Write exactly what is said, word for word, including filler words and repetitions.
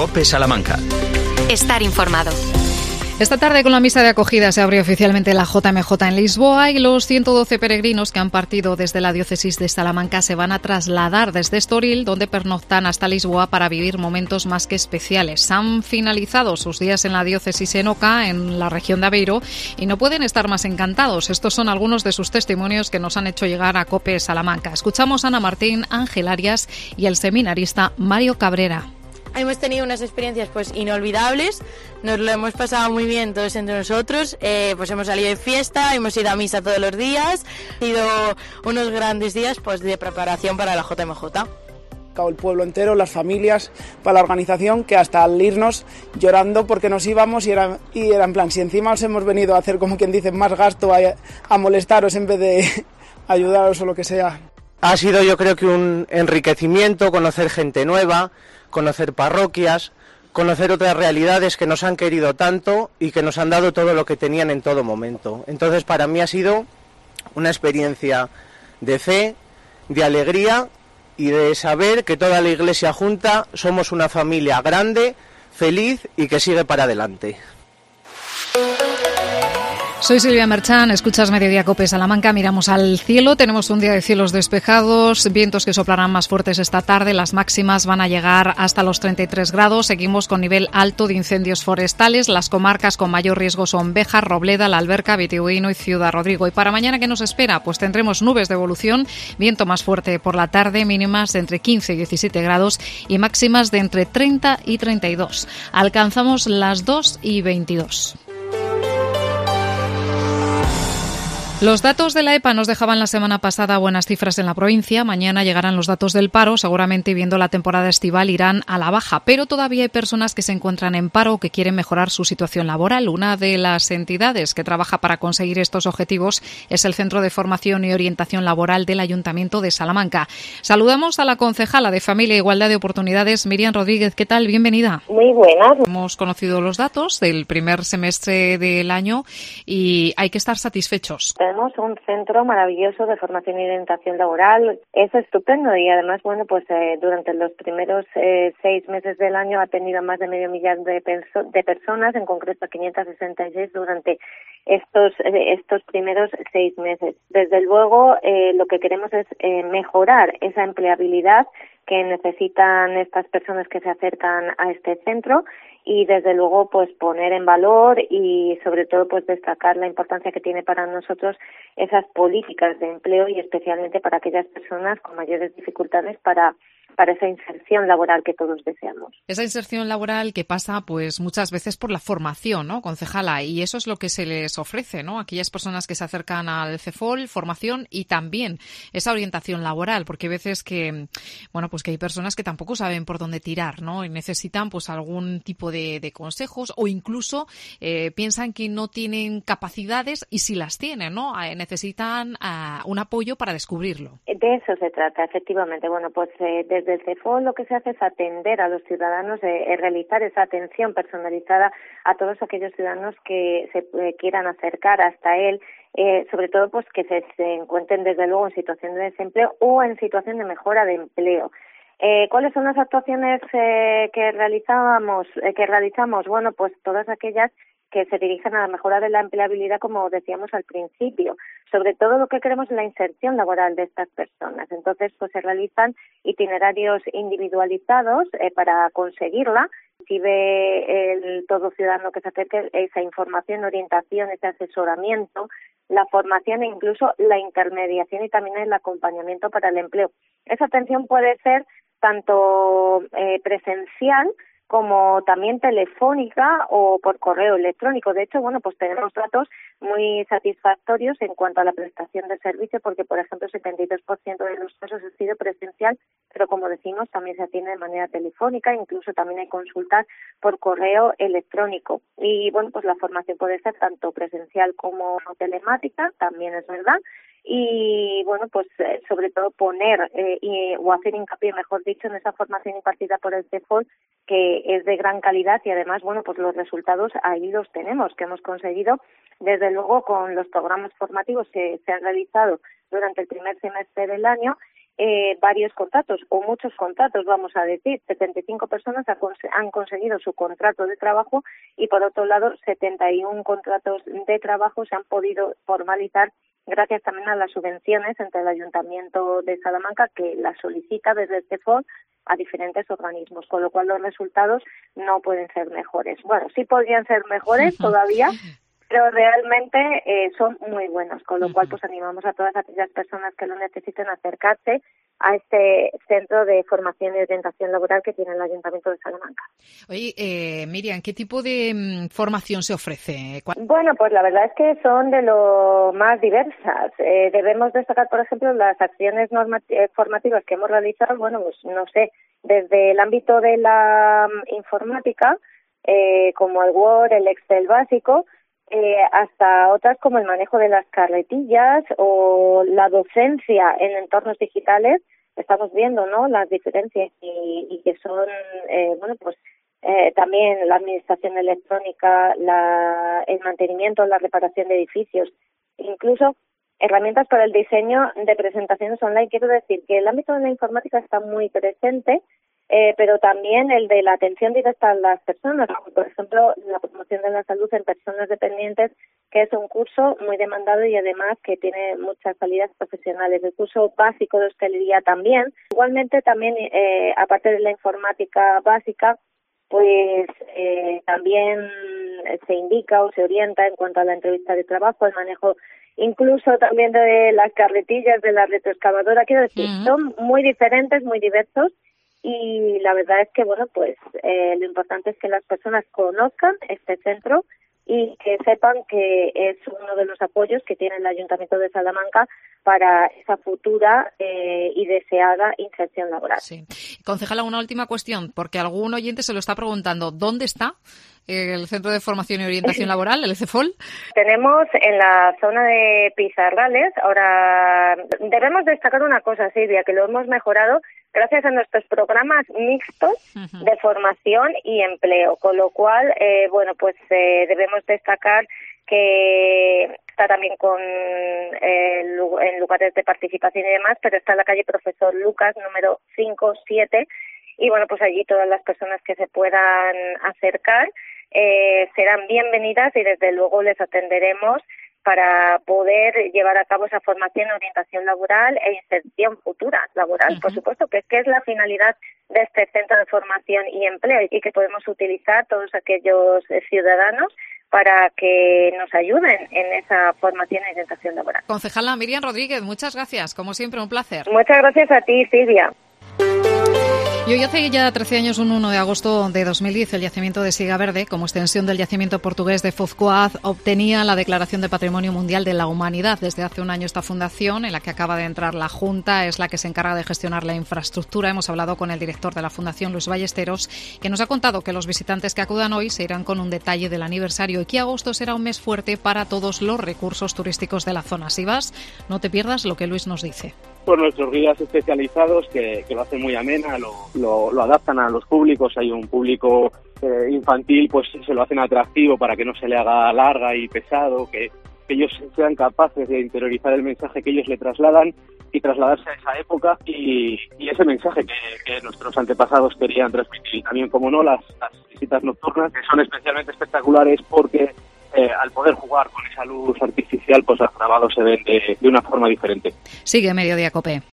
COPE Salamanca. Estar informado. Esta tarde, con la misa de acogida, se abre oficialmente la J M J en Lisboa y los ciento doce peregrinos que han partido desde la diócesis de Salamanca se van a trasladar desde Estoril, donde pernoctan, hasta Lisboa para vivir momentos más que especiales. Han finalizado sus días en la diócesis en Oca, en la región de Aveiro, y no pueden estar más encantados. Estos son algunos de sus testimonios que nos han hecho llegar a COPE Salamanca. Escuchamos a Ana Martín, Ángel Arias y el seminarista Mario Cabrera. Hemos tenido unas experiencias pues inolvidables, nos lo hemos pasado muy bien todos entre nosotros, eh, pues hemos salido de fiesta, hemos ido a misa todos los días, ha sido unos grandes días pues de preparación para la J M J. El pueblo entero, las familias, para la organización, que hasta al irnos llorando porque nos íbamos y era, y era en plan, si encima os hemos venido a hacer, como quien dice, más gasto, a, a molestaros en vez de ayudaros o lo que sea. Ha sido, yo creo, que un enriquecimiento, conocer gente nueva, conocer parroquias, conocer otras realidades que nos han querido tanto y que nos han dado todo lo que tenían en todo momento. Entonces, para mí ha sido una experiencia de fe, de alegría y de saber que toda la Iglesia junta somos una familia grande, feliz y que sigue para adelante. Soy Silvia Merchán, escuchas Mediodía COPE Salamanca, miramos al cielo, tenemos un día de cielos despejados, vientos que soplarán más fuertes esta tarde, las máximas van a llegar hasta los treinta y tres grados, seguimos con nivel alto de incendios forestales, las comarcas con mayor riesgo son Béjar, Robleda, La Alberca, Vitigudino y Ciudad Rodrigo. Y para mañana, ¿qué nos espera? Pues tendremos nubes de evolución, viento más fuerte por la tarde, mínimas de entre quince y diecisiete grados y máximas de entre treinta y treinta y dos. Alcanzamos las dos y veintidós. Los datos de la EPA nos dejaban la semana pasada buenas cifras en la provincia. Mañana llegarán los datos del paro. Seguramente, viendo la temporada estival, irán a la baja. Pero todavía hay personas que se encuentran en paro o que quieren mejorar su situación laboral. Una de las entidades que trabaja para conseguir estos objetivos es el Centro de Formación y Orientación Laboral del Ayuntamiento de Salamanca. Saludamos a la concejala de Familia e Igualdad de Oportunidades, Miriam Rodríguez. ¿Qué tal? Bienvenida. Muy buenas. Hemos conocido los datos del primer semestre del año y hay que estar satisfechos. Tenemos un centro maravilloso de formación y orientación laboral, es estupendo y además, bueno, pues eh, durante los primeros eh, seis meses del año ha tenido más de medio millón de, perso- de personas, en concreto quinientas sesenta y seis durante estos eh, estos primeros seis meses. Desde luego, eh, lo que queremos es eh, mejorar esa empleabilidad que necesitan estas personas que se acercan a este centro y desde luego pues poner en valor y sobre todo pues destacar la importancia que tiene para nosotros esas políticas de empleo y especialmente para aquellas personas con mayores dificultades para para esa inserción laboral que todos deseamos. Esa inserción laboral que pasa pues muchas veces por la formación, ¿no, concejala? Y eso es lo que se les ofrece, ¿no? Aquellas personas que se acercan al CEFOL, formación y también esa orientación laboral, porque hay veces que, bueno, pues que hay personas que tampoco saben por dónde tirar, ¿no? Y necesitan pues algún tipo de, de consejos o incluso eh, piensan que no tienen capacidades y si las tienen, ¿no? Eh, necesitan uh, un apoyo para descubrirlo. De eso se trata, efectivamente. Bueno, pues eh, desde el CEFOL lo que se hace es atender a los ciudadanos, eh, eh, realizar esa atención personalizada a todos aquellos ciudadanos que se eh, quieran acercar hasta él, eh, sobre todo pues que se, se encuentren desde luego en situación de desempleo o en situación de mejora de empleo. Eh, ¿Cuáles son las actuaciones eh, que realizamos? Eh, que realizamos? Bueno, pues todas aquellas que se dirigen a la mejora de la empleabilidad, como decíamos al principio. Sobre todo lo que queremos es la inserción laboral de estas personas. Entonces, pues se realizan itinerarios individualizados eh, para conseguirla. Recibe el todo ciudadano que se acerque esa información, orientación, ese asesoramiento, la formación e incluso la intermediación y también el acompañamiento para el empleo. Esa atención puede ser tanto eh, presencial como también telefónica o por correo electrónico. De hecho, bueno, pues tenemos datos muy satisfactorios en cuanto a la prestación de servicio, porque, por ejemplo, el setenta y dos por ciento de los casos ha sido presencial, pero, como decimos, también se atiende de manera telefónica, incluso también hay consultas por correo electrónico. Y, bueno, pues la formación puede ser tanto presencial como telemática, también es verdad. Y, bueno, pues eh, sobre todo poner eh, y, o hacer hincapié, mejor dicho, en esa formación impartida por el CEFOL, que es de gran calidad y además, bueno, pues los resultados ahí los tenemos, que hemos conseguido, desde luego, con los programas formativos que se han realizado durante el primer semestre del año eh, varios contratos o muchos contratos, vamos a decir. setenta y cinco personas ha cons- han conseguido su contrato de trabajo y, por otro lado, setenta y uno contratos de trabajo se han podido formalizar gracias también a las subvenciones entre el Ayuntamiento de Salamanca, que las solicita desde el CEFOL a diferentes organismos, con lo cual los resultados no pueden ser mejores. Bueno, sí podrían ser mejores todavía, pero realmente eh, son muy buenos, con lo cual pues animamos a todas aquellas personas que lo necesiten a acercarse a este centro de formación y orientación laboral que tiene el Ayuntamiento de Salamanca. Oye, eh, Miriam, ¿qué tipo de mm, formación se ofrece? ¿Cuál... Bueno, pues la verdad es que son de lo más diversas. Eh, debemos destacar, por ejemplo, las acciones normat- eh, formativas que hemos realizado, bueno, pues no sé, desde el ámbito de la um, informática, eh, como el Word, el Excel básico, Eh, hasta otras como el manejo de las carretillas o la docencia en entornos digitales. Estamos viendo, ¿no?, las diferencias y, y que son, eh, bueno, pues eh, también la administración electrónica, la, el mantenimiento, la reparación de edificios, incluso herramientas para el diseño de presentaciones online. Quiero decir que el ámbito de la informática está muy presente, Eh, pero también el de la atención directa a las personas, por ejemplo, la promoción de la salud en personas dependientes, que es un curso muy demandado y además que tiene muchas salidas profesionales. El curso básico de hostelería también. Igualmente también, eh, aparte de la informática básica, pues eh, también se indica o se orienta en cuanto a la entrevista de trabajo, el manejo incluso también de las carretillas, de la retroexcavadora. Quiero decir, uh-huh. son muy diferentes, muy diversos. Y la verdad es que, bueno, pues eh, lo importante es que las personas conozcan este centro y que sepan que es uno de los apoyos que tiene el Ayuntamiento de Salamanca para esa futura eh, y deseada inserción laboral. Sí. Concejala, una última cuestión, porque algún oyente se lo está preguntando, ¿dónde está el Centro de Formación y Orientación Laboral, el CEFOL? Tenemos en la zona de Pizarrales. Ahora, debemos destacar una cosa, Silvia, que lo hemos mejorado gracias a nuestros programas mixtos uh-huh. de formación y empleo, con lo cual, eh, bueno, pues eh, debemos destacar que está también con eh, en lugares de participación y demás, pero está en la calle Profesor Lucas, número cinco siete, y bueno, pues allí todas las personas que se puedan acercar eh, serán bienvenidas y desde luego les atenderemos para poder llevar a cabo esa formación, orientación laboral e inserción futura laboral, uh-huh. por supuesto, que es que es la finalidad de este centro de formación y empleo y que podemos utilizar todos aquellos ciudadanos para que nos ayuden en esa formación e orientación laboral. Concejala Miriam Rodríguez, muchas gracias, como siempre un placer. Muchas gracias a ti, Silvia. Y hoy hace ya trece años, un uno de agosto de dos mil diez, el yacimiento de Siga Verde, como extensión del yacimiento portugués de Foz Coaz, obtenía la declaración de Patrimonio Mundial de la Humanidad. Desde hace un año esta fundación, en la que acaba de entrar la Junta, es la que se encarga de gestionar la infraestructura. Hemos hablado con el director de la Fundación, Luis Ballesteros, que nos ha contado que los visitantes que acudan hoy se irán con un detalle del aniversario y que agosto será un mes fuerte para todos los recursos turísticos de la zona. Si vas, no te pierdas lo que Luis nos dice. Por nuestros guías especializados que, que lo hacen muy amena, lo, lo, lo adaptan a los públicos. Hay un público eh, infantil, pues se lo hacen atractivo para que no se le haga larga y pesado, que, que ellos sean capaces de interiorizar el mensaje que ellos le trasladan y trasladarse a esa época y, y ese mensaje que, que nuestros antepasados querían transmitir. Y también, como no, las, las visitas nocturnas, que son especialmente espectaculares porque Eh, al poder jugar con esa luz artificial, pues los grabados se ven de, de una forma diferente. Sigue Mediodía Cope.